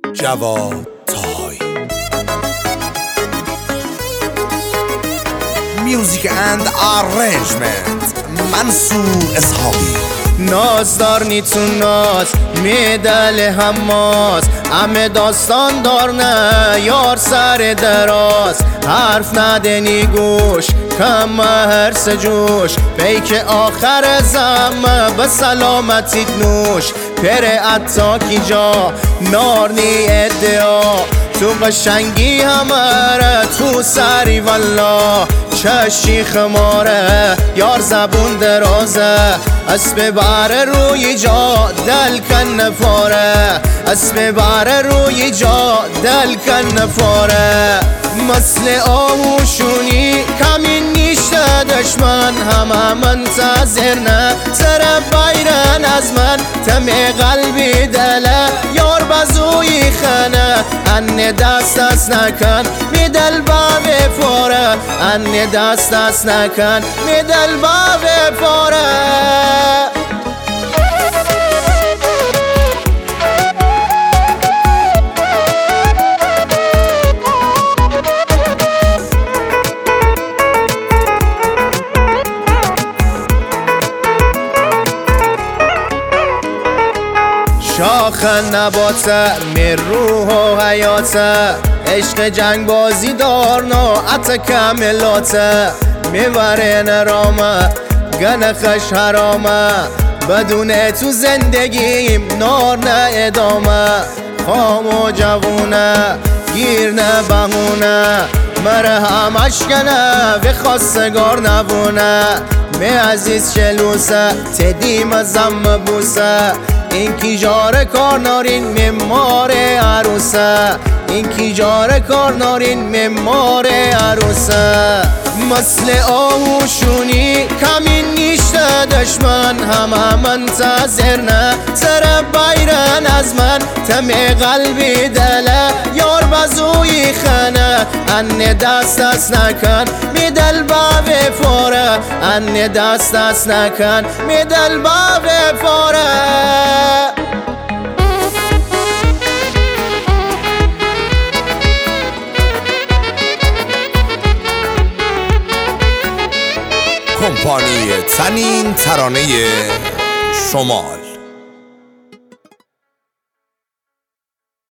جواد طاهایی. میوزیک اند آرنجمنت منصور اسحاقی. نازدار نیتون ناز میدل هماز، همه داستان دار نه یار سر دراز. حرف ندنی گوش کم هرس جوش، پیک آخر زم به سلامتی نوش. پره اتاکی جا نارنی ادعا، تو قشنگی همره تو سری والله. چشی خماره یار زبون درازه، اسب بره روی جا دل کن نفاره. اسب بره روی جا دل کن نفاره. مثل آهوشونی کمین نیشته دشمن، همه منتظر نه سر بیرن از من. تم قلبی دله یار بزوی خانه، ان دست نکن می دل باب فاره. ان دست نکن می دل باب فاره. شاخ نباته می روح و حیاته، عشق جنگ بازی دارنا عطا کاملاته. میبره نرامه گنخش حرامه، بدون تو زندگیم نار نه ادامه. خام و جوونه گیر نه بهونه، مره همش کنه و خواستگار نبونه. می عزیز چلوسه تدیم زم بوسه، این کی جاره کار نارین ممار عروسه. این کی جاره کار نارین ممار عروسه. مثل آهوشونی کمین نیشته دشمن، همه منتظر نه سر بیرن از من. تم قلبی دله یار بزوی خانه، ان دست نکن می دل باب فاره. ان دست نکن می دل باب فاره. کمپانی تنین ترانه شمال.